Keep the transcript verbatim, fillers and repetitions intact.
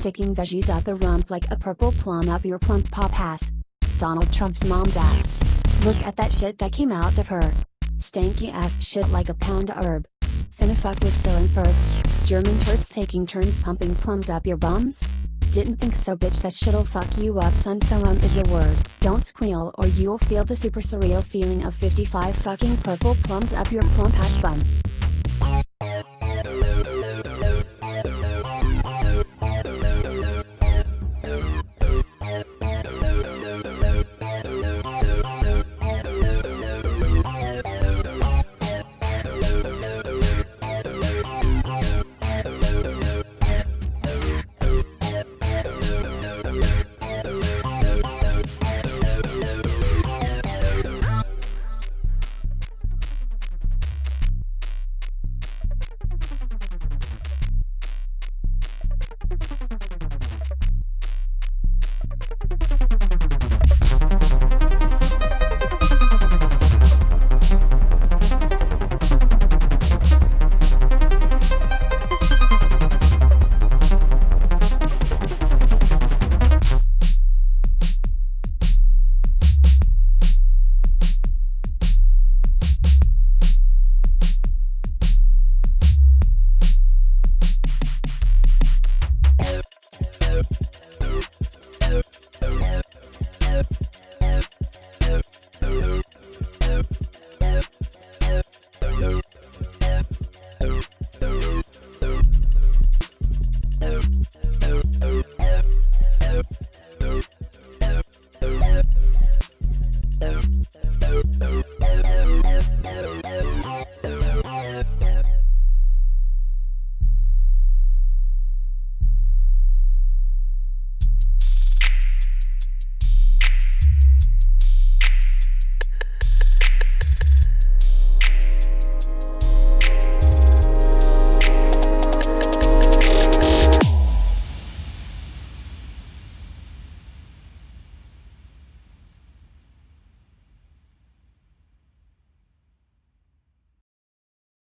sticking veggies up a rump like a purple plum up your plump pop ass. Donald Trump's mom's ass. Look at that shit that came out of her. Stanky ass shit like a pound of herb. Finna fuck with Phil and Ferb. German turds taking turns pumping plums up your bums? Didn't think so, bitch. That shit'll fuck you up, son. So um is the word. Don't squeal or you'll feel the super surreal feeling of fifty-five fucking purple plums up your plump ass bum.